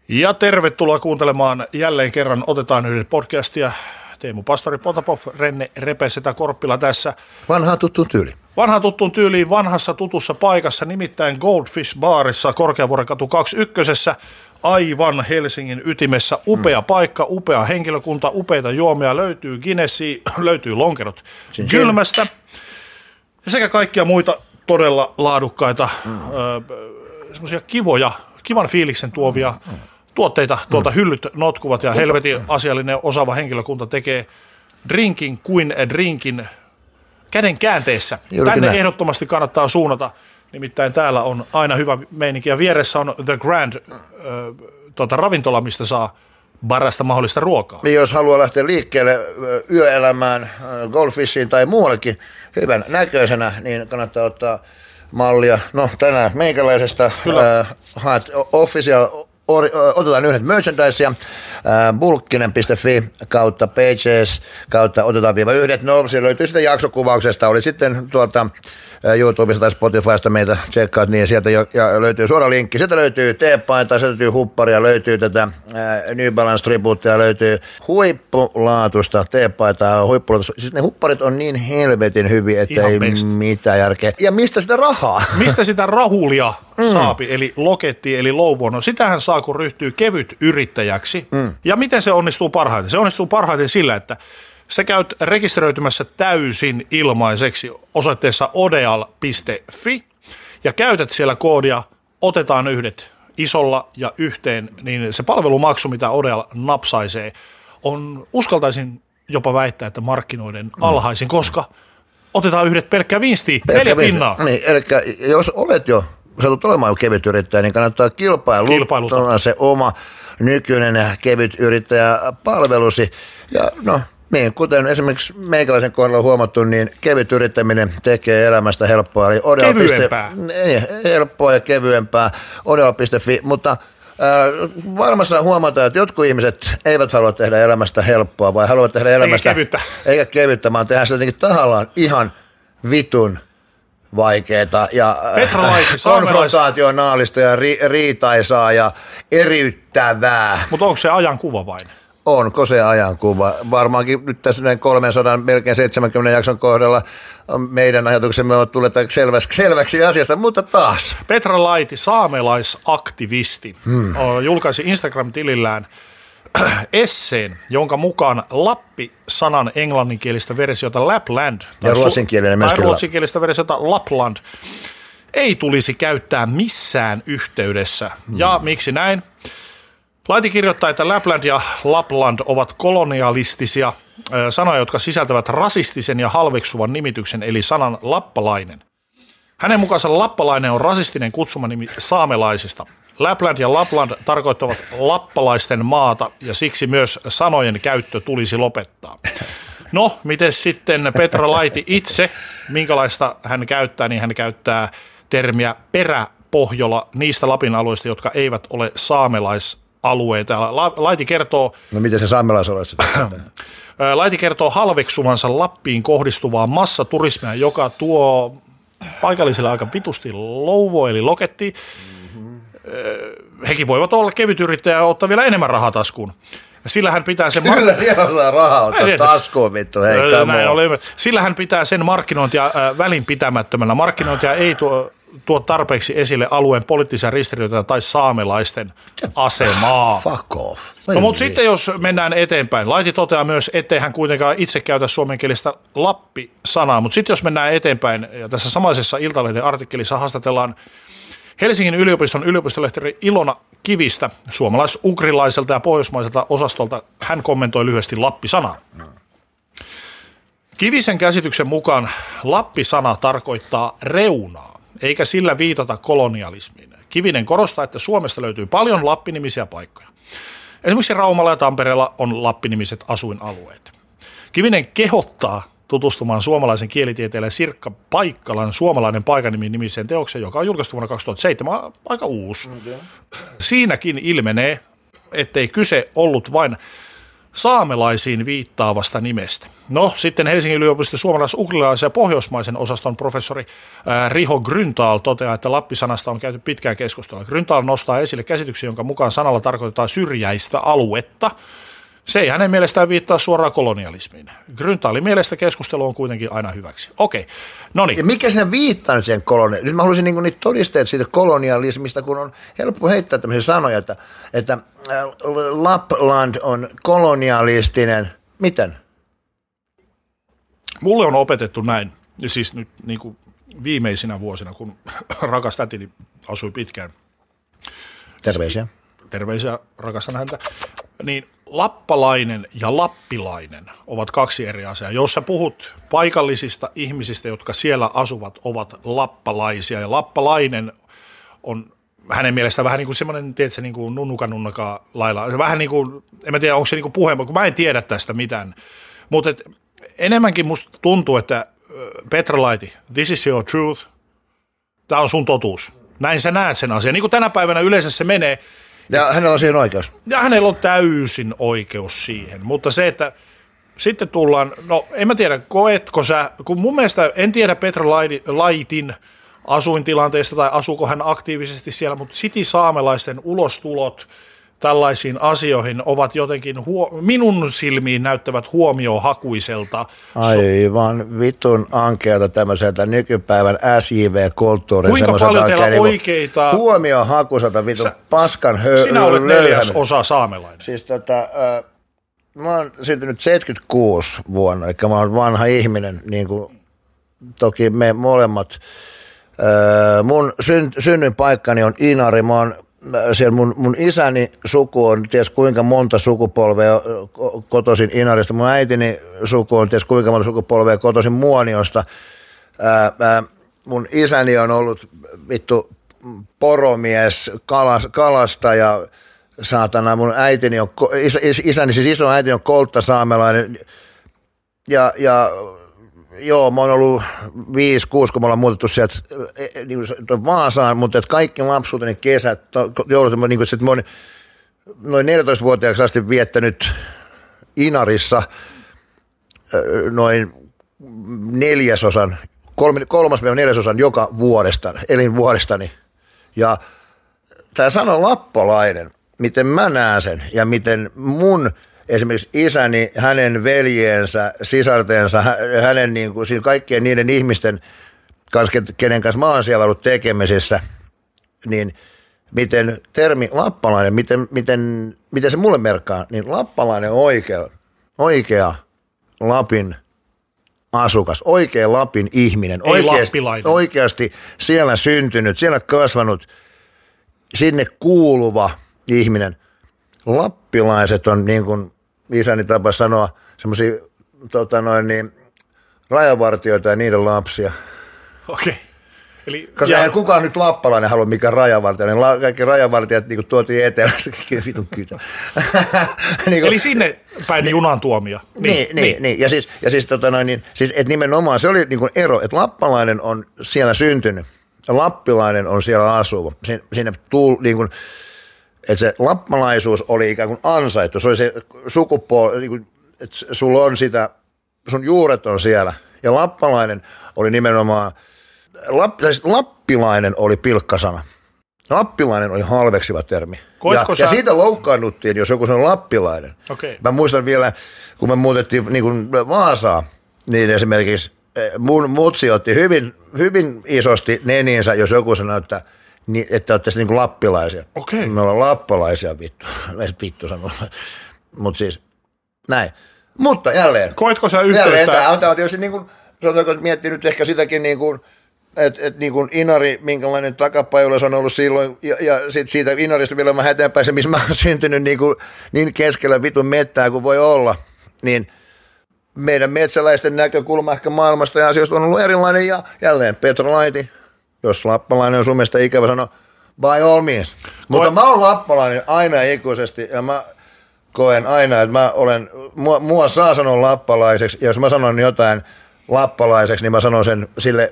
Ja tervetuloa kuuntelemaan jälleen kerran Otetaan yhdet podcastia. Teemu Pastori Potapov, Renne Repesetä Korppila tässä. Vanhaan tuttuun tyyliin. Vanhaan tuttuun tyyliin, vanhassa tutussa paikassa, nimittäin Goldfish Barissa Korkeavuorenkatu 21. Aivan Helsingin ytimessä. Upea paikka, upea henkilökunta, upeita juomia. Löytyy Guinnessia, löytyy lonkerot Kylmästä. Sekä kaikkia muita todella laadukkaita, semmoisia kivan fiiliksen tuovia tuotteita. Tuolta hyllyt notkuvat ja helvetin asiallinen osaava henkilökunta tekee drinkin kuin drinkin käden käänteessä. Tänne ehdottomasti kannattaa suunnata. Nimittäin täällä on aina hyvä meininki ja vieressä on The Grand ravintola, mistä saa barasta mahdollista ruokaa. Jos haluaa lähteä liikkeelle yöelämään, Goldfishiin tai muuallekin hyvän näköisenä, niin kannattaa ottaa mallia. No tänään meikäläisestä haet otetaan yhdet merchandisea, bulkkinen.fi kautta pages kautta otetaan-yhdet. No siellä löytyy sitten jaksokuvauksesta, oli sitten YouTubesta tai Spotifysta meitä tsekkaat, niin sieltä ja löytyy suora linkki. Sieltä löytyy teepaita, sieltä löytyy hupparia, löytyy tätä New Balance tribuuttia, löytyy huippulaatusta teepaitaa, huippulaatusta. Siis ne hupparit on niin helvetin hyviä, että ei mitään järkeä. Ja mistä sitä rahaa? Mistä sitä rahulia saapi, eli loketti, eli louvuono? Sitähän saa, kun ryhtyy kevyt yrittäjäksi. Ja miten se onnistuu parhaiten? Se onnistuu parhaiten sillä, että sä käyt rekisteröitymässä täysin ilmaiseksi osoitteessa odeal.fi ja käytät siellä koodia Otetaan yhdet isolla ja yhteen, niin se palvelumaksu, mitä Odeal napsaisee, on uskaltaisin jopa väittää, että markkinoiden alhaisin, koska otetaan yhdet pelkkää vinstiä, 4 pinnaa. Niin, eli jos olet jo, satut olemaan jo kevyt yrittäjä, niin kannattaa kilpailuttaa se oma nykyinen kevyt yrittäjäpalvelusi. Ja no, niin, kuten esimerkiksi meikäläisen kohdalla on huomattu, niin kevyt yrittäminen tekee elämästä helppoa. Eli kevyempää. Helppoa ja kevyempää, odel.fi, mutta varmassa huomataan, että jotkut ihmiset eivät halua tehdä elämästä helppoa, vai haluavat tehdä elämästä eikä kevyttä, vaan tehdään sitä jotenkin tahallaan ihan vitun vaikeeta ja konfrontaationaalista ja riitaisaa ja eriyttävää. Mutta onko se ajankuva vain? Onko se ajankuva? Varmaankin nyt tässä 300, melkein 70 jakson kohdalla meidän ajatuksemme on tullut selväksi asiasta, mutta taas. Petra Laiti, saamelaisaktivisti, julkaisi Instagram-tilillään esseen, jonka mukaan Lappi-sanan englanninkielistä versiota Lapland ja ruotsinkielistä versiota Lapland ei tulisi käyttää missään yhteydessä. Ja miksi näin? Laiti kirjoittaa, että Lapland ja Lapland ovat kolonialistisia sanoja, jotka sisältävät rasistisen ja halveksuvan nimityksen, eli sanan lappalainen. Hänen mukaansa lappalainen on rasistinen kutsumanimi saamelaisista. Lapland ja Lapland tarkoittavat lappalaisten maata, ja siksi myös sanojen käyttö tulisi lopettaa. No, miten sitten Petra Laiti itse, minkälaista hän käyttää, niin hän käyttää termiä Peräpohjola niistä Lapin alueista, jotka eivät ole saamelaisalueita. Laiti kertoo... No miten se saamelaisalueista? Laiti kertoo halveksuvansa Lappiin kohdistuvaa massaturismia, joka tuo paikallisille aika vitusti louvoa, eli loketti. Hekin voivat olla kevytyrittäjä ja ottaa vielä enemmän rahaa taskuun. Sillä hän pitää sen... Kyllä siellä saa rahaa ottaa taskuun, vittu. Sillä hän pitää sen markkinointia välinpitämättömänä. Markkinointia ei tuo tarpeeksi esille alueen poliittisia ristiriitoja tai saamelaisten asemaa. Fuck off. No mutta sitten jos mennään eteenpäin. Laiti toteaa myös, ettei hän kuitenkaan itse käytä suomenkielistä Lappi-sanaa. Mutta sitten jos mennään eteenpäin, ja tässä samaisessa Iltalehden artikkelissa haastatellaan Helsingin yliopiston yliopistolehtori Ilona Kivistä, suomalais-ugrilaiselta ja pohjoismaiselta osastolta. Hän kommentoi lyhyesti Lappi-sanaa. Kivisen käsityksen mukaan Lappi-sana tarkoittaa reunaa, eikä sillä viitata kolonialismiin. Kivinen korostaa, että Suomesta löytyy paljon Lappi-nimisiä paikkoja. Esimerkiksi Raumalla ja Tampereella on Lappi-nimiset asuinalueet. Kivinen kehottaa tutustumaan suomalaisen kielitieteilijä Sirkka Paikkalan Suomalainen paikanimi -nimiseen teokseen, joka on julkaistu vuonna 2007, aika uusi. Okay. Siinäkin ilmenee, ettei kyse ollut vain saamelaisiin viittaavasta nimestä. No, sitten Helsingin yliopiston suomalais-ugrilaisen ja pohjoismaisen osaston professori Riho Grünthal toteaa, että Lappi-sanasta on käyty pitkään keskustelua. Grünthal nostaa esille käsityksen, jonka mukaan sanalla tarkoitetaan syrjäistä aluetta. Se ei hänen mielestään viittaa suoraan kolonialismiin. Grünthalin mielestä keskustelu on kuitenkin aina hyväksi. Okei, no niin. Ja mikä sinä viittaa siihen kolonialismiin? Nyt mä haluaisin niitä todisteita siitä kolonialismista, kun on helppo heittää tämmöisiä sanoja, että Lapland on kolonialistinen. Miten? Mulle on opetettu näin, ja siis nyt niin kuin viimeisinä vuosina, kun rakas tätini asui pitkään. Terveisiä. Terveisiä, rakastan häntä. Niin lappalainen ja lappilainen ovat kaksi eri asiaa. Jos sä puhut paikallisista ihmisistä, jotka siellä asuvat, ovat lappalaisia, ja lappalainen on hänen mielestään vähän niin kuin semmoinen, tiedätkö, niin kuin nunnuka lailla. Vähän niin kuin, en mä tiedä, onko se niin kuin puheen, kun mä en tiedä tästä mitään. Mutta enemmänkin musta tuntuu, että Petra Laiti, this is your truth, tämä on sun totuus. Näin sä näet sen asian. Niin kuin tänä päivänä yleensä se menee. Ja hänellä on siihen oikeus. Ja hänellä on täysin oikeus siihen, mutta se, että sitten tullaan, no en mä tiedä, koetko sä, kun mun mielestä en tiedä Petra Laitin asuintilanteesta tai asuuko hän aktiivisesti siellä, mutta saamelaisten ulostulot tällaisiin asioihin ovat jotenkin, minun silmiin näyttävät huomiohakuiselta. Aivan vitun ankeata tämmöiseltä nykypäivän SJV-kulttuurin. Kuinka paljon teillä oikeita... Huomiohakuiselta vitun paskan sinä olet 4/4 saamelainen. Siis mä oon syntynyt 76 vuonna, eli mä oon vanha ihminen, niin kuin toki me molemmat. Mun synnyinpaikkani on Inari, mä oon siellä mun isäni suku on ties kuinka monta sukupolvea kotoisin Inarista. Mun äitini suku on ties kuinka monta sukupolvea kotoisin Muoniosta. Mun isäni on ollut vittu poromies, kalastaja, saatana. Mun äitini on, isäni siis iso äitini on kolttasaamelainen. Ja joo, mä oon ollut 5-6, kun me ollaan muutettu sieltä niin Vaasaan, mutta kaikki lapsuuteni kesät, joudut, niin kuin, että mä oon noin 14-vuotiaaksi asti viettänyt Inarissa noin 3/4 joka vuodesta, elinvuodestani. Ja tämä sana lappalainen, miten mä näen sen ja miten mun esimerkiksi isäni, hänen veljeensä, sisartensa, hänen niin kuin, kaikkien niiden ihmisten kanssa, kenen kanssa mä oon siellä ollut tekemisissä, niin miten termi lappalainen, miten se mulle merkkaa, niin lappalainen on oikea Lapin asukas, oikea Lapin ihminen, oikeasti siellä syntynyt, siellä kasvanut, sinne kuuluva ihminen. Lappilaiset on niin kuin isäni tapa sanoa semmoisia rajavartijoita ja niiden lapsia. Okei. Eli koska ei kukaan nyt lappalainen halua mikään rajavartija, niin kaikki rajavartijat niin tuotiin etelästä, vitun kyytä. niin eli sinne päin junan tuomia. Niin. Ja siis että nimenomaan se oli niin kuin ero, että lappalainen on siellä syntynyt ja lappilainen on siellä asuva. Siinä niin kuin, että se lappalaisuus oli ikään kuin ansaittu, se oli se sukupuoli, niin kuin, että sulla on sitä, sun juuret on siellä. Ja lappalainen oli nimenomaan, lappilainen oli pilkkasana. Lappilainen oli halveksiva termi. Ja siitä loukkaannuttiin, jos joku sanoi lappilainen. Okay. Mä muistan vielä, kun me muutettiin niin kuin Vaasaan, niin esimerkiksi mun mutsi otti hyvin isosti neniinsä, jos joku sanoi, että olette niin kuin lappilaisia. Okay. Me ollaan lappalaisia, vittu sanoo. Mutta siis, näin. Mutta jälleen. Koetko sä yhteyttä? Tämä on tietysti niin kuin, sanotaanko, että miettii nyt ehkä sitäkin niin kuin, että niin kuin Inari, minkälainen takapajulas on ollut silloin, ja sitten siitä Inarista vielä vähän eteenpäin se, missä mä oon syntynyt niin keskellä vitun mettää kuin voi olla, niin meidän metsäläisten näkökulma ehkä maailmasta ja asioista on ollut erilainen, ja jälleen Petra Laiti, jos lappalainen on sun mielestä ikävä, sano by all means. Mutta mä oon lappalainen aina ikuisesti, ja mä koen aina, että mua saa sanoa lappalaiseksi, ja jos mä sanon jotain lappalaiseksi, niin mä sanon sen sille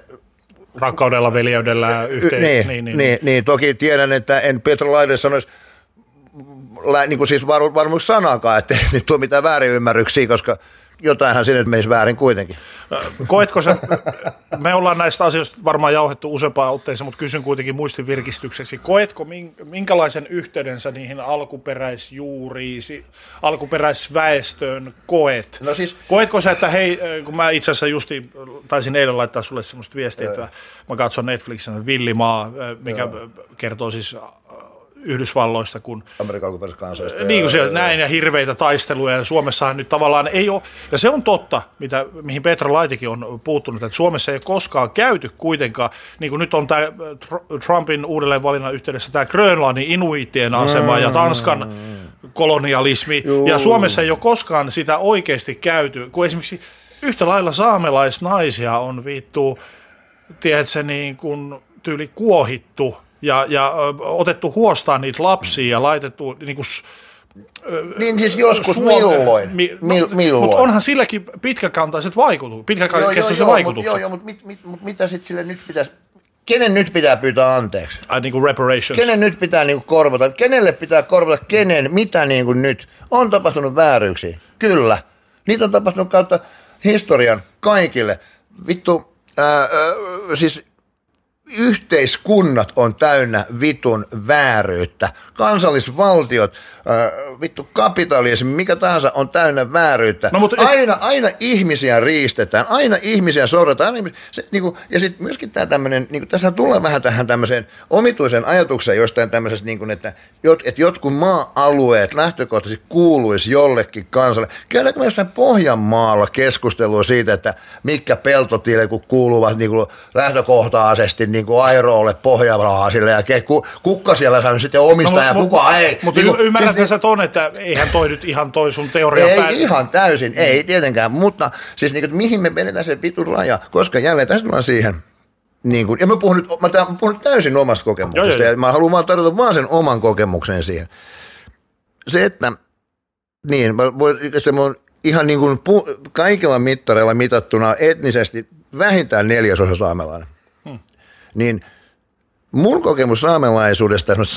rakkaudella, veljeydellä yhteen. Niin, toki tiedän, että en Petra Laite sanoisi niin kuin siis varmuus sanaakaan, ettei nyt tule mitään väärinymmärryksiä, koska jotainhan sinne menisi väärin kuitenkin. Koetko sä, me ollaan näistä asioista varmaan jauhettu useampaan otteeseen, mutta kysyn kuitenkin muistin virkistykseksi. Koetko minkälaisen yhteyden sä niihin alkuperäisjuuriin, alkuperäisväestöön koet? No siis, koetko sä, että hei, kun mä itse asiassa justi taisin eilen laittaa sulle semmoista viestiä, että mä katson Netflixin Villimaa, mikä kertoo siis Yhdysvalloista, kun Amerikan alkuperäisistä kansoista. Niin kuin siellä näin ja hirveitä taisteluja, ja Suomessahan nyt tavallaan ei ole, ja se on totta, mihin Petra Laitikin on puuttunut, että Suomessa ei ole koskaan käyty kuitenkaan, niin kuin nyt on tämä Trumpin uudelleenvalinnan yhteydessä tämä Grönlannin inuitien asema ja Tanskan kolonialismi, ja Suomessa ei ole koskaan sitä oikeasti käyty, kun esimerkiksi yhtä lailla saamelaisnaisia on vittu, tiedätkö, niin kuin tyyli kuohittu, ja otettu huostaan niitä lapsia ja laitettu niin kuin, niin siis joskus milloin? Milloin? Mutta onhan silläkin pitkäkantaiset vaikutukset, pitkäkestoiset vaikutukset. Joo, mutta mitä sitten sille nyt pitäisi, kenen nyt pitää pyytää anteeksi? Niin kuin reparations. Kenen nyt pitää niin kuin korvata? Kenelle pitää korvata mitä niin kuin nyt? On tapahtunut vääryyksiä, kyllä. Niitä on tapahtunut kautta historian kaikille. Vittu, siis yhteiskunnat on täynnä vitun vääryyttä. Kansallisvaltiot, vittu kapitalismi, mikä tahansa on täynnä vääryyttä. No, mutta aina ihmisiä riistetään, aina ihmisiä sorretaan. Niinku, ja sitten myöskin tämä tämmöinen, niinku, tässä tulee vähän tähän tämmöiseen omituiseen ajatukseen jostain tämmöisestä, niinku, että jotkut maa-alueet lähtökohtaisesti kuuluisi jollekin kansalle. Käydäänkö me jossain Pohjanmaalla keskustelua siitä, että mitkä peltotielle kuuluvat niinku, lähtökohtaisesti niinku Airoolle Pohjanmaalaisille ja kukka siellä saa sitten omistaa ja kuka ei. Mutta niin, ymmärrätkö siis, sä ton, että eihän toi nyt ihan toi sun teoria ei päälle. Ihan täysin, ei tietenkään, mutta siis niin, että mihin me vedetään se vitun raja, koska jälleen tässä tullaan siihen, niin kuin, ja mä puhun nyt täysin omasta kokemuksesta, ja mä haluan vaan tarjota vaan sen oman kokemuksen siihen. Se, että niin, se on ihan niin kuin kaikilla mittareilla mitattuna etnisesti vähintään 1/4 saamelainen. Niin mun kokemus saamelaisuudesta ja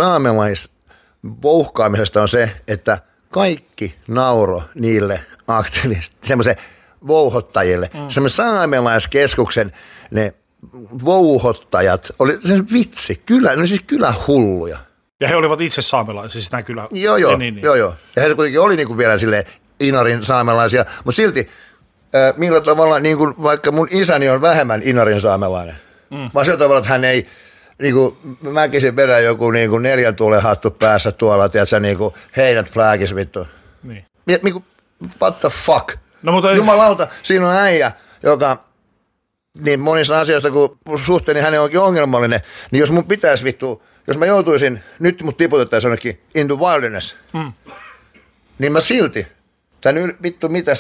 saamelaisvouhkaamisesta on se, että kaikki nauro niille semmoisen vouhottajille. Semmoisen saamelaiskeskuksen ne vouhottajat, oli se vitsi, ne siis kylähulluja. Ja he olivat itse saamelaisia, siis nämä kylä... Joo. Ja he kuitenkin oli niinku vielä silleen Inarin saamelaisia, mutta silti millä tavalla, niin kuin vaikka mun isäni on vähemmän Inarin saamelainen, vaan sillä tavalla, että hän ei, niin kuin mäkisin vedä joku niin kuin 4 tuulen hattu päässä tuolla, tiedätkö, niin kuin heinät flagis vittu. Niin. Niin kuin, what the fuck? No, mutta jumalauta, siinä on äijä, joka niin monissa asioissa, kun suhteeni hänen onkin ongelmallinen, niin jos mun pitäisi vittu, jos mä joutuisin, nyt mut tiputettaisiin jonnekin in the wilderness, niin mä silti, tämän vittu mitä,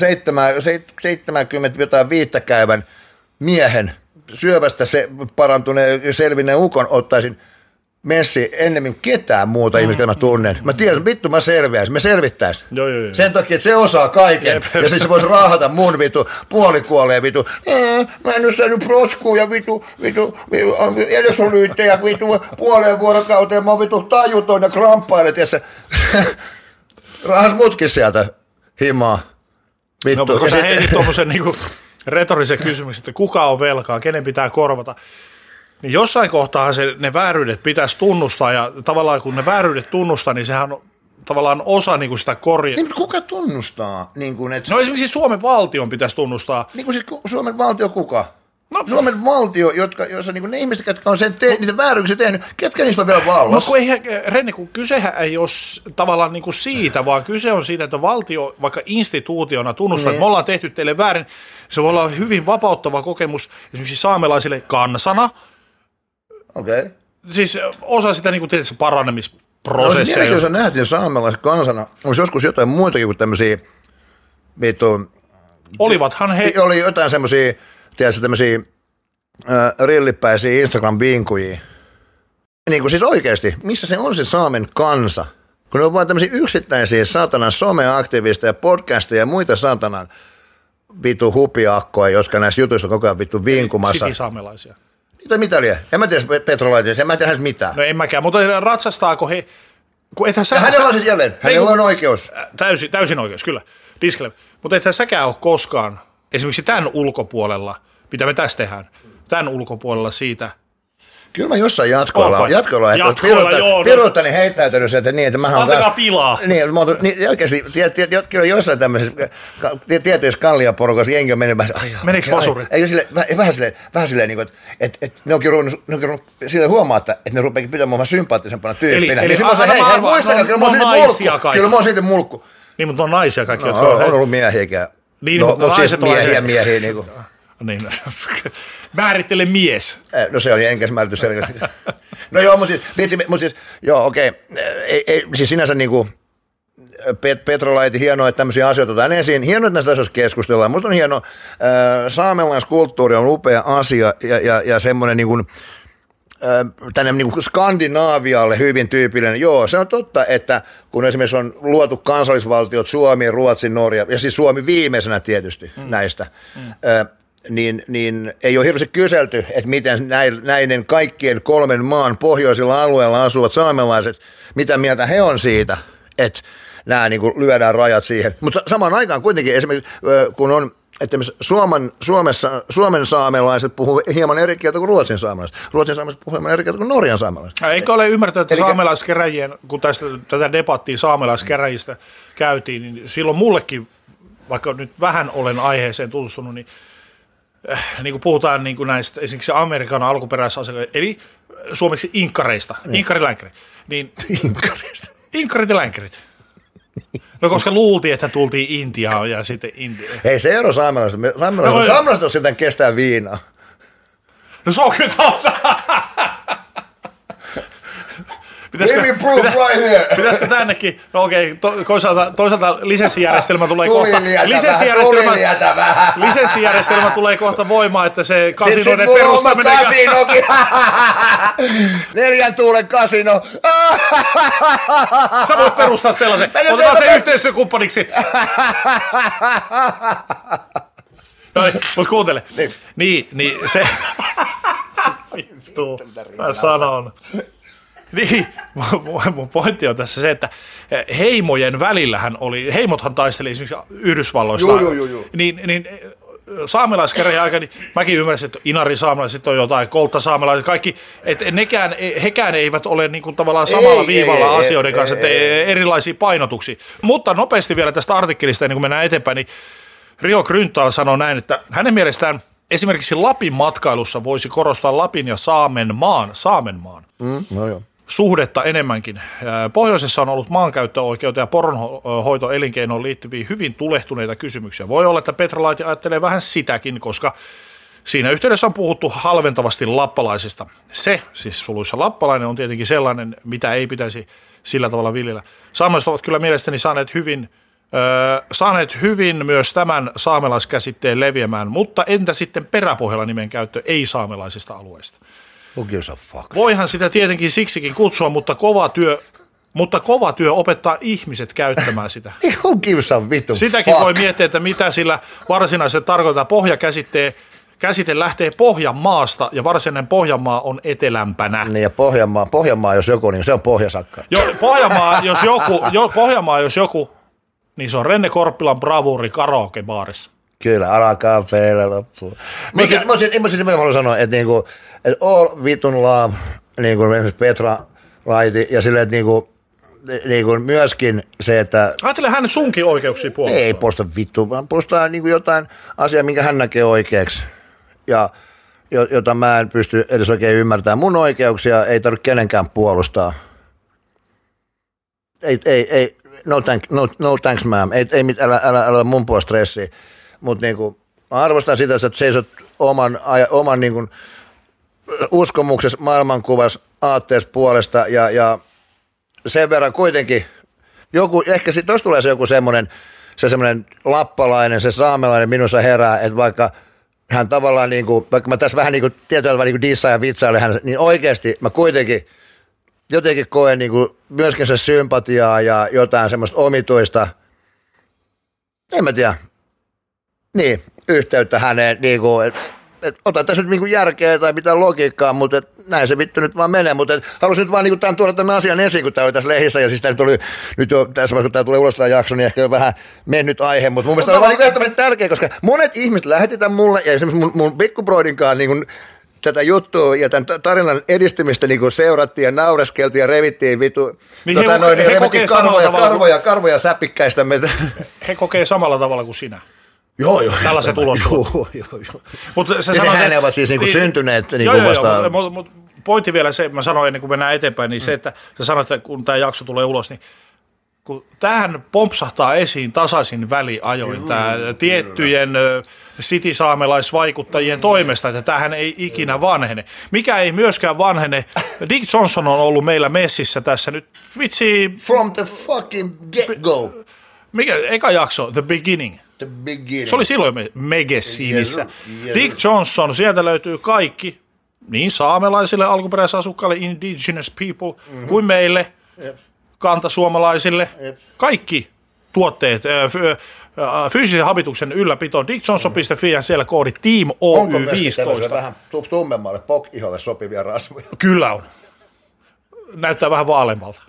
70 jotain 5 käyvän miehen, syövästä se parantuneen selvinneen ukon ottaisin messi ennemmin ketään muuta ihmistä, mä tunnen. Mä tiedän, vittu mä selviäisin, me selvittäis. Joo. Sen takia, että se osaa kaiken. Ja siis se voisi raahata mun vittu puolikuolleen vittu. Mä en ole saanut proskuu ja vittu edesolyyttejä vittu puoleen vuorokauteen. Mä oon vittu tajuton ja kramppailen, tiedätkö. Rahas mutkin sieltä himaa. Vittu. No, kun sä heitit tommosen niinku retorisen kysymyksen, että kuka on velkaa, kenen pitää korvata. Niin jossain kohtaa ne vääryydet pitäisi tunnustaa, ja tavallaan kun ne vääryydet tunnustaa, niin sehän on tavallaan osa niin kuin sitä Niin, kuka tunnustaa? Niin kuin, et... No esimerkiksi Suomen valtion pitäisi tunnustaa. Niin kuin siis Suomen valtio kuka? No, Suomen valtio, jossa niin ne ihmiset, jotka on niitä vääryyksiä tehnyt, ketkä niistä on vielä vallassa? No Renne, kun kysehän ei ole tavallaan niin kuin siitä, vaan kyse on siitä, että valtio vaikka instituutiona tunnustaa, että me ollaan tehty teille väärin. Se voi olla hyvin vapauttava kokemus esimerkiksi saamelaisille kansana. Okei. Okay. Siis osa sitä niin kuin tietysti paranemisprosessia. No, jos nähtiin saamelaisen kansana, olisi joskus jotain muitakin kuin tämmöisiä vittu... Olivathan he... Oli jotain semmoisia, tiedätkö, tämmöisiä rillipäisiä Instagram-vinkujia. Niin kuin siis oikeasti, missä se on se saamen kansa? Kun ne on vain tämmöisiä yksittäisiä saatanan someaktivisteja, podcasteja ja muita saatanan vittu hupiakkoja, jotka näissä jutuissa on koko ajan vittu vinkumassa. Sitisaamelaisia. Mitä liian? En mä tiedä Petra Laitinen, en mä tiedä mitään. No en mäkään, mutta ratsastaako he hänellä on siis jälleen, hänellä on oikeus. Täysin oikeus, kyllä. Disclaimer. Mutta ethän säkään ole koskaan, esimerkiksi tämän ulkopuolella, mitä me tässä tehdään, tämän ulkopuolella siitä. Kyllä mä jossain jatkoilla Pirutani heittäytynyt sieltä niin, että mä oon antakaa tilaa. Niin oikeasti, kyllä jossain tämmöisessä tieteessä kalliaporukassa jengi on mennyt vähän, menikö vasuri? Vähän silleen, niin että ne onkin ruvennut silleen huomaa, että ne rupeakin pitämään vähän sympaattisempana tyyppinä. Eli muistakaa, kyllä mä oon siitä mulkku. Niin, mutta on naisia kaikki. On ollut miehiäkään. Niin, mutta siis miehiä niin kuin. Niin, määrittele mies. No se on enkäs määritty selkeästi. No joo, mutta siis joo, okei. Siis sinänsä niinku Petrolaiti, hienoa, että tämmöisiä asioita otetaan esiin. Hienoa, että näistä asioista keskustellaan. Musta on hienoa, saamelaiskulttuuri on upea asia ja semmoinen niinku, tänne niinku Skandinaavialle hyvin tyypillinen. Joo, se on totta, että kun esimerkiksi on luotu kansallisvaltiot Suomi, Ruotsi, Norja, ja siis Suomi viimeisenä tietysti näistä, niin ei ole hirveästi kyselty, että miten näiden kaikkien 3 maan pohjoisilla alueilla asuvat saamelaiset, mitä mieltä he on siitä, että nämä niin kuin lyödään rajat siihen. Mutta samaan aikaan kuitenkin esimerkiksi, kun on, että Suomen saamelaiset puhuu hieman eri kieltä kuin Ruotsin saamelaiset. Ruotsin saamelaiset puhuu hieman eri kieltä kuin Norjan saamelaiset. Eikö ole ymmärtänyt, että saamelaiskäräjien, kun tätä debattia saamelaiskäräjistä käytiin, niin silloin mullekin, vaikka nyt vähän olen aiheeseen tutustunut, niin kuin puhutaan niin kuin näistä esimerkiksi Amerikan alkuperäisasioista, eli suomeksi inkkareista, inkkarilänkärit. Niin, inkkarit ja länkärit. No koska luultiin, että tultiin Intiaan ja sitten Intia. Hei, se ero saamelaista. Saamelaiset on sitä kestää viinaa. No se on kyllä totta. Pitäisikö tännekin? No okei, toisaalta lisenssijärjestelmä tulee kohta. Lisenssijärjestelmä tulee kohta voimaan, että se kasinoiden perustaminen. Kasinokin. 4 tuulen kasino. Sä voit perustaa sellaisen. Otetaan se yhteistyökumppaniksi. No niin, mutta kuuntele. Niin se. Vittu, mä sanon. Niin, mun pointti on tässä se, että heimojen välillähän oli, heimothan taisteli esimerkiksi Yhdysvalloista. Joo. Niin saamelaiskäräjien aikana, niin mäkin ymmärsin, että inarisaamelaiset on jotain, kolttasaamelaiset, kaikki, että hekään eivät ole niin kuin tavallaan samalla viivalla asioiden kanssa, että erilaisia painotuksia. Mutta nopeasti vielä tästä artikkelista, ennen kuin mennään eteenpäin, niin Rio Grünthal sanoo näin, että hänen mielestään esimerkiksi Lapin matkailussa voisi korostaa Lapin ja Saamenmaan suhdetta enemmänkin. Pohjoisessa on ollut maankäyttöoikeuteen ja poronhoitoelinkeinoon liittyviä hyvin tulehtuneita kysymyksiä. Voi olla, että Petrolaiti ajattelee vähän sitäkin, koska siinä yhteydessä on puhuttu halventavasti lappalaisista. Se, siis suluissa lappalainen, on tietenkin sellainen, mitä ei pitäisi sillä tavalla viljellä. Saamelaiset ovat kyllä mielestäni saaneet hyvin myös tämän saamelaiskäsitteen leviämään, mutta entä sitten peräpohjalla nimen käyttö ei-saamelaisista alueista? Voihan sitä tietenkin siksikin kutsua, mutta kova työ opettaa ihmiset käyttämään sitä. Sitäkin voi miettiä, että mitä sillä varsinaisesti tarkoittaa. Käsite lähtee Pohjanmaasta ja varsinainen Pohjanmaa on etelämpänä. Niin ja Pohjanmaa jos joku, niin se on pohjasakka. Pohjanmaa jos joku, niin se on Renne Korppilan bravuuri karaokebaarissa. Kyllä, alkaa peillä loppuun. Mutta mä haluan sanoa, että niinku, et all vitun love, niinku esimerkiksi Petra Laiti, ja silleen, että niinku myöskin se, että... Ajattele hän sunkin oikeuksia puolustaa. Ei puolusta vittu, vaan puolustaa niinku jotain asiaa, minkä hän näkee oikeaksi. Ja jota mä en pysty edes oikein ymmärtämään. Mun oikeuksia ei tarvitse kenenkään puolustaa. Ei, no thanks ma'am, älä mun puolesta stressiä. Mutta niinku, mä arvostan sitä, että seisot oman niinku, uskomuksessa, maailmankuvassa, aatteessa puolesta ja sen verran kuitenkin joku, ehkä tuossa tulee se joku semmoinen lappalainen, se saamelainen minussa herää, että vaikka hän tavallaan niinku, vaikka mä tässä vähän niinku tietyllä tavalla niinku dissaan ja vitsailen hän, niin oikeasti mä kuitenkin jotenkin koen niinku myöskin se sympatiaa ja jotain semmoista omituista, en mä tiedä, niin, yhteyttä häneen, niinku, ota tässä nyt niinku järkeä tai mitään logiikkaa, mutta näin se vittu nyt vaan menee, mutta halusin nyt vaan niin kuin tuoda tämän asian esiin, kun tämä oli tässä lehdessä, ja siis tämä nyt oli, nyt jo tässä vaiheessa, kun tämä tulee ulos tämä jakso, niin ehkä jo vähän mennyt aihe, mutta mun mielestä on vaan niin ehdottomasti tärkeä, koska monet ihmiset lähetetään mulle, ja esimerkiksi mun pikkubroidinkaan niin kuin tätä juttua ja tämän tarinan edistymistä niin kuin seurattiin ja naureskeltiin ja revittiin vitu, niin revittiin karvoja säpikkäistä. He kokee samalla tavalla kuin sinä. Joo. Tällaiset ulostunut. Joo. Mutta sehän ne ovat siis niinku syntyneet niinku vastaan. Mutta pointti vielä se, mä sanoin ennen kuin mennään eteenpäin, niin se, että sä sanoit, että kun tämä jakso tulee ulos, niin kun tämähän pompsahtaa esiin tasaisin väliajoin, tämä tiettyjen city-saamelaisvaikuttajien toimesta, että tämähän ei ikinä vanhene. Mikä ei myöskään vanhene, Dick Johnson on ollut meillä messissä tässä nyt, vitsi... From the fucking get-go. Mikä, eka jakso, The Beginning. Se oli silloin Megasiinissä. Yes. Dick Johnson, sieltä löytyy kaikki, niin saamelaisille, alkuperäisasukkaille, indigenous people, kuin meille, kantasuomalaisille, kaikki tuotteet, fyysisen habituksen ylläpito, dickjohnson.fi ja siellä koodi Team Oy 15. Onko vähän tummemmalle pok-iholle sopivia rasvoja? Kyllä on. Näyttää vähän vaaleammalta.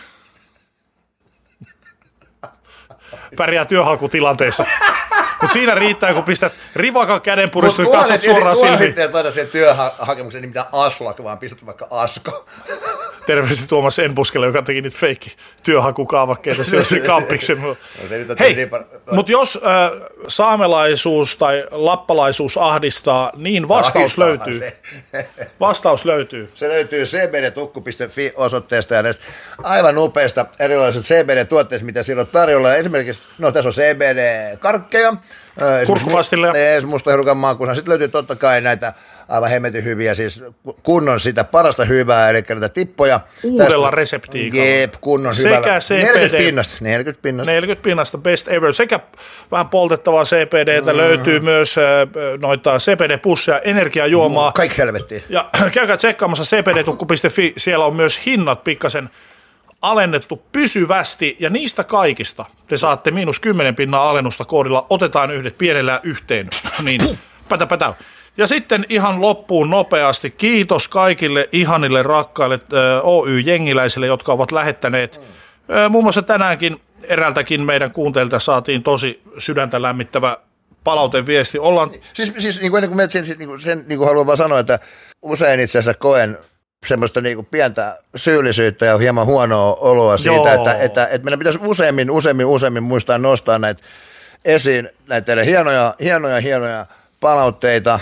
Pärjää työhalkutilanteessa. Mutta siinä riittää, kun pistät rivakan kädenpuristun ja katsot suoraan silmiin. Sitten laita siihen työhakemuksen nimittäin Aslak, vaan pistät vaikka Asko. Terveisesti Tuomas Enbuskelle, joka teki niitä feikki työhakukaavakkeita siellä kampiksen. Hei, mutta jos saamelaisuus tai lappalaisuus ahdistaa, niin vastaus löytyy. Vastaus löytyy. Se löytyy cbdtukku.fi osoitteesta ja näistä aivan upeista erilaisista CBD-tuotteista, mitä siellä on tarjolla. Esimerkiksi, tässä on CBD-karkkeja. Kurkkupastille. Musta herukan makuuna. Sitten löytyy totta kai näitä aivan hemmetin hyviä, siis kunnon sitä parasta hyvää, eli näitä tippoja. Uudella reseptiikalla. Jep, kunnon sekä hyvällä. CBD, 40 pinnasta. 40 pinnasta, best ever. Sekä vähän poltettavaa CBDtä löytyy myös noita CBD-pusseja, energiajuomaa. Kaikki helvettiin. Ja käykää tsekkaamassa cbdtukku.fi, siellä on myös hinnat pikkasen alennettu pysyvästi, ja niistä kaikista te saatte -10% alennusta koodilla otetaan yhdet pienellä yhteen. Niin, pätä. Ja sitten ihan loppuun nopeasti, kiitos kaikille ihanille rakkaille Oy-jengiläisille, jotka ovat lähettäneet. Muun muassa tänäänkin eräältäkin meidän kuunteilta saatiin tosi sydäntä lämmittävä palauteviesti. Siis niin kuin ennen kuin sen haluan vaan sanoa, että usein itse asiassa koen semmoista niinku pientä syyllisyyttä ja hieman huonoa oloa siitä, että meidän pitäisi useammin muistaa nostaa näitä esiin, näitä hienoja palautteita.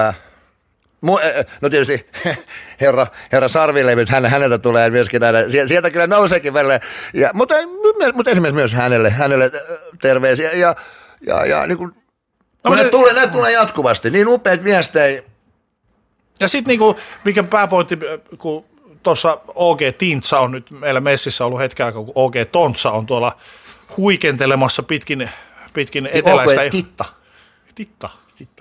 No tietysti herra Sarvilevyt, häneltä tulee myöskin näitä, sieltä kyllä nouseekin välillä, mutta esimerkiksi myös hänelle terveisiä ja niin kuin, näitä tulee jatkuvasti, niin upeat viestejä. Ja sitten niinku, mikä pääpointti, kun tuossa OG Tintsa on nyt meillä messissä ollut hetken aikaa, kun OG Tontsa on tuolla huikentelemassa pitkin eteläistä. Titta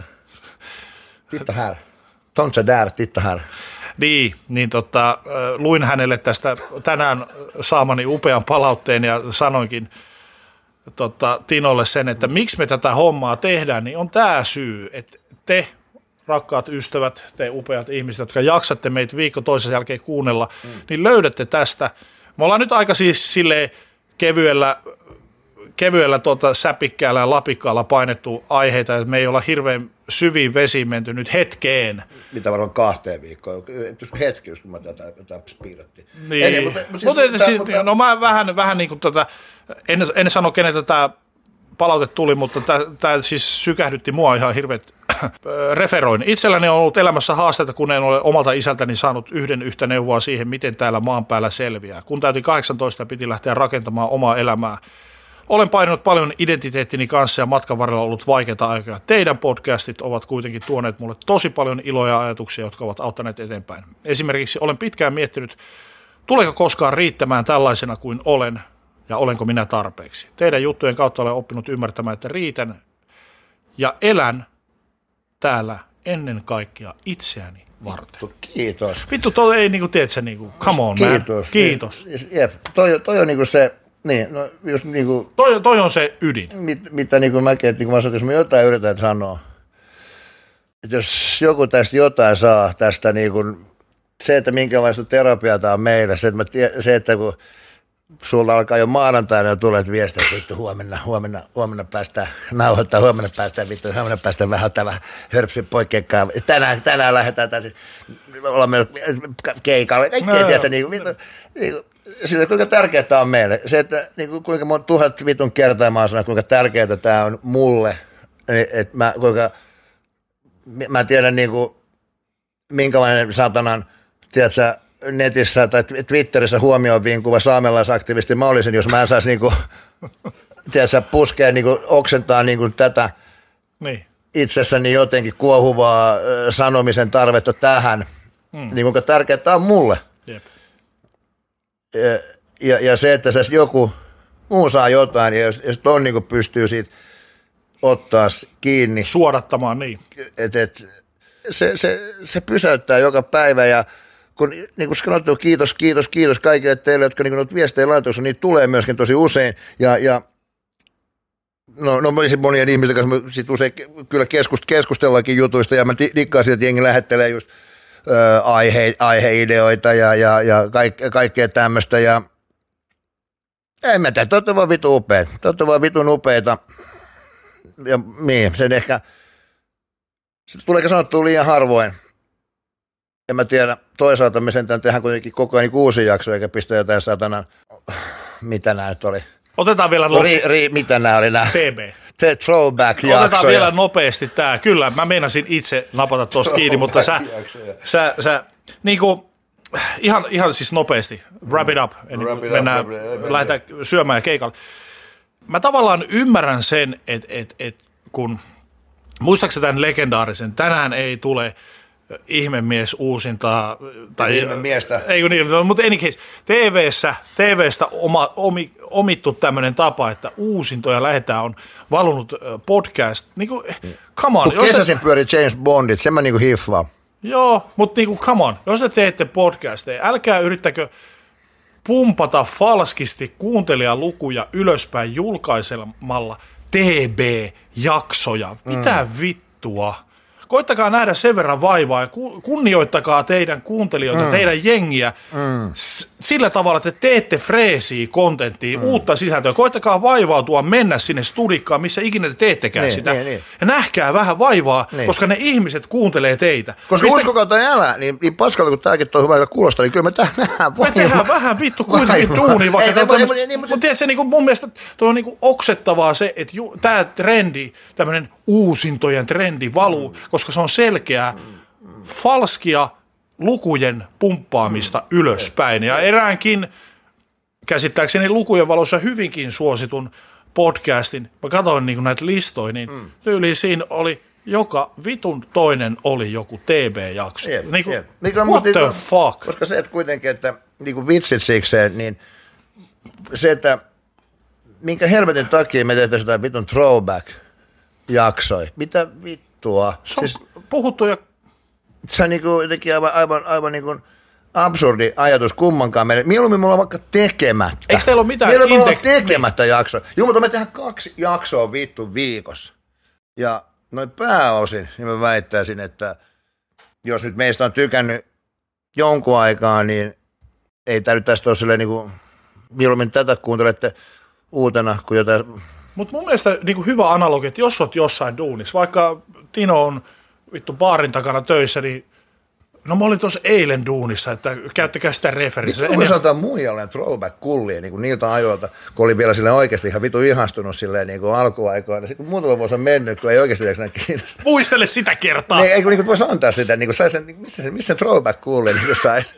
här. Tontsa där, titta här. Niin luin hänelle tästä tänään saamani upean palautteen ja sanoinkin Tinolle sen, että miksi me tätä hommaa tehdään, niin on tämä syy, että te rakkaat ystävät, te upeat ihmiset, jotka jaksatte meitä viikko toisen jälkeen kuunnella, niin löydätte tästä. Me ollaan nyt aika siis silleen kevyellä säpikkäällä ja lapikkaalla painettu aiheita, että me ei olla hirveän syviin vesiin menty nyt hetkeen. Mitä varmaan 2 viikkoa, hetki, just kun mä tätä piirrettiin. Niin. No mä vähän niin kuin en sano keneltä tämä palaute tuli, mutta tämä siis sykähdytti mua ihan hirveät referoin. Itselläni on ollut elämässä haasteita, kun en ole omalta isältäni saanut yhtä neuvoa siihen, miten täällä maan päällä selviää. Kun täytin 18 ja piti lähteä rakentamaan omaa elämää. Olen painanut paljon identiteettini kanssa ja matkan varrella ollut vaikeita aikoja. Teidän podcastit ovat kuitenkin tuoneet mulle tosi paljon iloja ja ajatuksia, jotka ovat auttaneet eteenpäin. Esimerkiksi olen pitkään miettinyt, tuleeko koskaan riittämään tällaisena kuin olen ja olenko minä tarpeeksi. Teidän juttujen kautta olen oppinut ymmärtämään, että riitän ja elän täällä ennen kaikkea itseäni varten. Kiitos. Vittu, toi ei niinku, tiedätkö, niinku, come on man. Kiitos. Jep, toi on niinku se, niin, no just niinku. Toi on se ydin. Mitä niinku mäkin, että niinku jos mä jotain yritän sanoa, että jos joku tästä jotain saa tästä niinku se, että minkälaista terapiaa tämä on meille, se, että kun sulla alkaa jo maanantaina ja tulee viestiä, että vittu huomenna päästään nauhoittaa, huomenna päästään vähän tämä hörpsy poikkeakaan. Tänään lähdetään taas, olemme keikalle, kaikkea tiedätkö, sillä kuinka tärkeää tämä on meille. Se, että niin kuinka monta 1000 vitun kertaa mä oon sanonut, kuinka tärkeää tämä on mulle, että mä tiedän niin kuin, minkälainen satanan, tiedätkö, netissä tai Twitterissä huomioon vinkuva saamelaisaktivisti mä olisin, jos mä en saisi niinku, tiedätkö, puskea, niinku, oksentaa niinku tätä itsessäni jotenkin kuohuvaa sanomisen tarvetta tähän, niin kuinka tärkeää tämä on mulle. Jep. Ja se, että joku muu saa jotain, ja jos ton niinku pystyy siitä ottaa kiinni. Suodattamaan niin. Se pysäyttää joka päivä ja kun niin kuin sanottu, kiitos kaikille teille, jotka niin noita viestejä laitoissa, niitä tulee myöskin tosi usein. Ja monien ihmisten kanssa sit usein kyllä keskustellaankin jutuista, ja mä dikkaisin, että jengi lähettelee just aiheideoita ja kaikkea tämmöistä. Ja en mä tiedä, te olette vaan vitun upeita. Te olette vaan vitun upeita. Ja niin, sen ehkä, se tuleeko sanottua liian harvoin. En mä tiedä, toisaalta me sentään tehdään kuitenkin koko ajan uusi jakso, eikä pistä jotain satana, mitä nää nyt oli. Otetaan vielä mitä nää oli nää? TB. Throwback-jaksoja. Otetaan vielä nopeasti tää. Kyllä, mä meinasin itse napata tuosta kiinni, mutta sä niinku, ihan siis nopeasti, wrap it up, lähdetään syömään ja keikalle. Mä tavallaan ymmärrän sen, että kun, muistaakseni tämän legendaarisen, tänään ei tule ihmemies uusintaa, tai ihmemiestä. Ei kun niin, mutta any case, TV:stä omittu tämmöinen tapa, että uusintoja lähetään, on valunut podcast, niinku, come on. Kun kesäsin pyöri James Bondit, sen mä niinku hiffaan. Joo, mutta niinku, come on, jos te teette podcasteja, älkää yrittäkö pumpata falskisti kuuntelijalukuja ylöspäin julkaisemalla TB-jaksoja. Mitä vittua? Koittakaa nähdä sen verran vaivaa ja kunnioittakaa teidän kuuntelijoita, teidän jengiä sillä tavalla, että teette freesiä kontenttia, uutta sisältöä. Koittakaa vaivautua, mennä sinne studikkaan, missä ikinä te teettekään sitä. Ja nähkää vähän vaivaa, koska ne ihmiset kuuntelee teitä. Koska uskokaa tai älä, niin paskalta kun tämäkin toi hyvältä kuulostaa, niin kyllä me tehdään vähän vittu kuitenkin duunia. Mutta tiedätkö, niin mun mielestä tuo on niin oksettavaa se, että tämä trendi, tämmöinen uusintojen trendi valuu, koska se on selkeää falskia lukujen pumppaamista ylöspäin. Ja eräänkin, käsittääkseni lukujen valossa hyvinkin suositun podcastin, mä katsoin niin näitä listoja, niin tyyliin siinä oli joka vitun toinen oli joku TB-jakso. What the fuck? Koska se, että kuitenkin, että niin vitsit sikseen, niin se, että minkä helvetin takia me tehtäisiin jotain vitun throwback-jaksoi. Mitä vittua? Se on siis puhuttu ja se on niinku jotenkin aivan niinku absurdi ajatus kummankaan meille. Mieluummin mulla on vaikka tekemättä. Eikö teillä ole mitään tekemättä jaksoa? Joo, mutta me tehdään 2 jaksoa vittu viikossa. Ja noin pääosin, niin mä väittäisin, että jos nyt meistä on tykännyt jonkun aikaa, niin ei tää nyt tästä ole silleen niinku, mieluummin tätä kuuntelette uutena kuin jotain. Mutta mun mielestä niinku hyvä analogia, että jos oot jossain duunissa, vaikka Tino on vittu baarin takana töissä, niin no mä olin tuossa eilen duunissa, että käyttäkää sitä referenssiä. Kun sanotaan muijalleen throwback-kullia niin niiltä ajoilta, kun oli vielä silleen oikeasti ihan vitu ihastunut silleen niin alkuaikoina. Sitten kun muutama vuosi on mennyt, kun ei oikeasti näin kiinnostaa. Muistele sitä kertaa. Ei kun voisi antaa sitä, niin kuin sen, missä throwback-kullia niin saisi.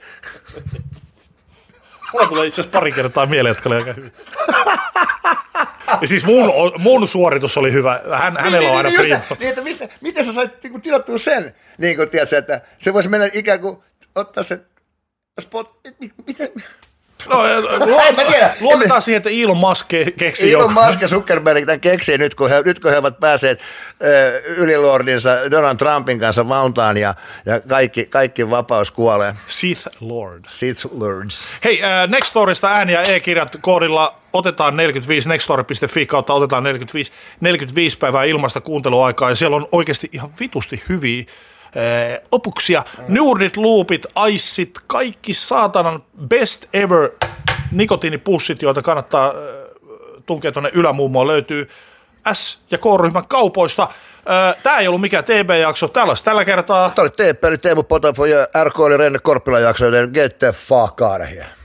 Mulla tulee itse asiassa pari kertaa mieleen, jotka oli aika hyvin. Ja siis mun suoritus oli hyvä. Hänellä on aina prima. Niin, että miten sä sait niin tilattua sen? Niin kuin, tiedätkö, että se voisi mennä ikään kuin ottaa sen spot. Miten? No, luotetaan siihen, että Elon Musk keksii Elon Musk ja Zuckerberg tämän keksii nyt, kun he ovat päässeet ylilordinsa Donald Trumpin kanssa valtaan ja kaikki vapaus kuolee. Sith Lords. Hei, Nextorista ääni- ja e-kirjat koodilla otetaan 45, nextstory.fi kautta otetaan 45 päivää ilmaista kuunteluaikaa, ja siellä on oikeasti ihan vitusti hyviä opuksia, Nurdit, Loopit, Iceit, kaikki saatanan best ever nikotiinipussit, joita kannattaa tunkea tuonne ylämummoon, löytyy S- ja K-ryhmän kaupoista. Tämä ei ollut mikään TB-jakso tällä kertaa. Tämä oli TP, eli Teemu Potafo ja RK oli Renne Korppila jakso, joten get the fuck out of here.